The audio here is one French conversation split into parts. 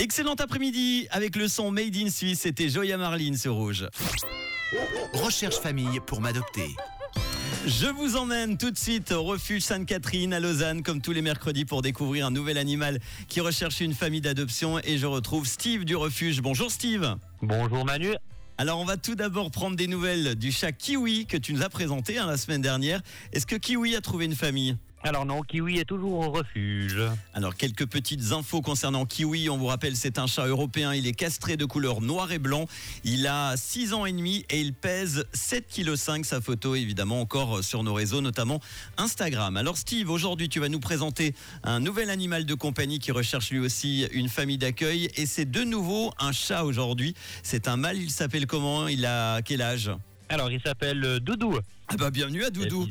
Excellent après-midi avec le son Made in Suisse, c'était Joya Marlin sur Rouge. Recherche famille pour m'adopter. Je vous emmène tout de suite au refuge Sainte-Catherine à Lausanne, comme tous les mercredis, pour découvrir un nouvel animal qui recherche une famille d'adoption. Et je retrouve Steve du refuge. Bonjour Steve. Bonjour Manu. Alors on va tout d'abord prendre des nouvelles du chat Kiwi que tu nous as présenté la semaine dernière. Est-ce que Kiwi a trouvé une famille ? Alors non, Kiwi est toujours au refuge. Alors quelques petites infos concernant Kiwi. On vous rappelle, c'est un chat européen. Il est castré de couleur noir et blanc. Il a 6 ans et demi et il pèse 7,5 kg. Sa photo évidemment encore sur nos réseaux, notamment Instagram. Alors Steve, aujourd'hui tu vas nous présenter un nouvel animal de compagnie qui recherche lui aussi une famille d'accueil. Et c'est de nouveau un chat aujourd'hui. C'est un mâle, il s'appelle comment ? Il a quel âge ? Alors il s'appelle Doudou. Ah bah bienvenue à Doudou.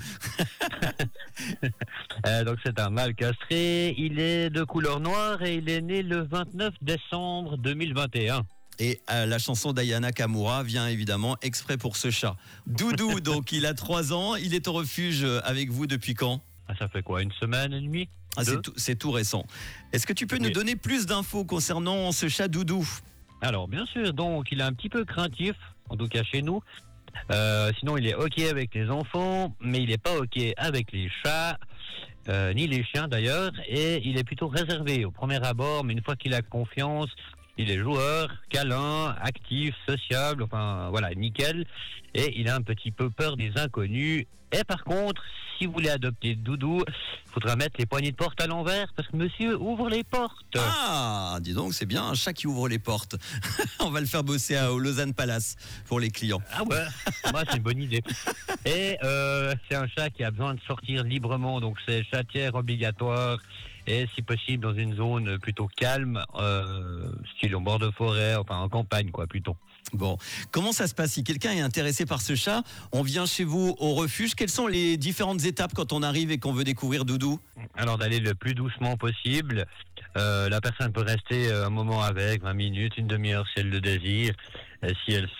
Donc c'est un mâle castré, il est de couleur noire et il est né le 29 décembre 2021. Et la chanson d'Ayana Kamura vient évidemment exprès pour ce chat. Doudou, donc il a 3 ans, il est au refuge avec vous depuis quand ? Ça fait quoi, une semaine et demie ? C'est tout récent. Est-ce que tu peux nous donner plus d'infos concernant ce chat Doudou ? Alors bien sûr, donc il est un petit peu craintif, en tout cas chez nous. Sinon il est ok avec les enfants, mais il n'est pas ok avec les chats, ni les chiens d'ailleurs, et il est plutôt réservé au premier abord, mais une fois qu'il a confiance, il est joueur, câlin, actif, sociable, enfin voilà, nickel, et il a un petit peu peur des inconnus. Et par contre, si vous voulez adopter Doudou, il faudra mettre les poignées de porte à l'envers, parce que monsieur ouvre les portes. Ah, dis donc, c'est bien un chat qui ouvre les portes. On va le faire bosser au Lausanne Palace pour les clients. Ah ouais, moi c'est une bonne idée. Et c'est un chat qui a besoin de sortir librement, donc c'est chatière obligatoire, et si possible dans une zone plutôt calme, style au bord de forêt, enfin en campagne quoi plutôt. Bon, comment ça se passe si quelqu'un est intéressé par ce chat ? On vient chez vous au refuge. Quelles sont les différentes étapes quand on arrive et qu'on veut découvrir Doudou ? Alors d'aller le plus doucement possible. La personne peut rester un moment avec, 20 minutes, une demi-heure si elle le désire. Et si elle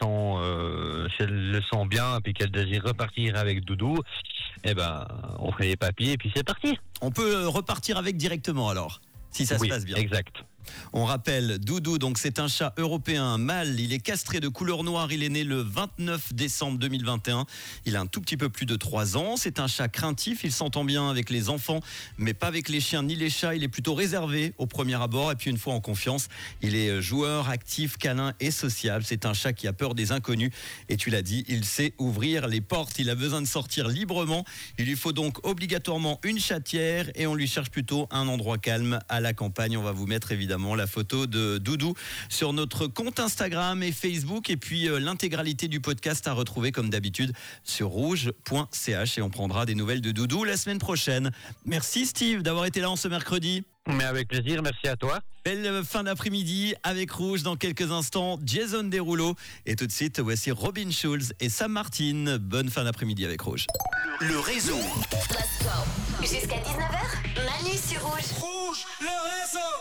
le sent bien et qu'elle désire repartir avec Doudou, eh ben on fait les papiers et puis c'est parti. On peut repartir avec directement alors, si ça se passe bien. Exact. On rappelle, Doudou, donc c'est un chat européen mâle, il est castré de couleur noire, il est né le 29 décembre 2021, il a un tout petit peu plus de 3 ans, c'est un chat craintif, il s'entend bien avec les enfants, mais pas avec les chiens ni les chats, il est plutôt réservé au premier abord, et puis une fois en confiance, il est joueur, actif, câlin et sociable, c'est un chat qui a peur des inconnus, et tu l'as dit, il sait ouvrir les portes, il a besoin de sortir librement, il lui faut donc obligatoirement une chatière, et on lui cherche plutôt un endroit calme à la campagne. On va vous mettre évidemment la photo de Doudou sur notre compte Instagram et Facebook, et puis l'intégralité du podcast à retrouver comme d'habitude sur rouge.ch, et on prendra des nouvelles de Doudou la semaine prochaine. Merci Steve d'avoir été là en ce mercredi. Mais avec plaisir, merci à toi. Belle fin d'après-midi avec Rouge. Dans quelques instants, Jason Derulo, et tout de suite voici Robin Schulz et Sam Martin. Bonne fin d'après-midi avec Rouge. Le réseau. Let's go. Jusqu'à 19h, Manu sur Rouge. Rouge, le réseau.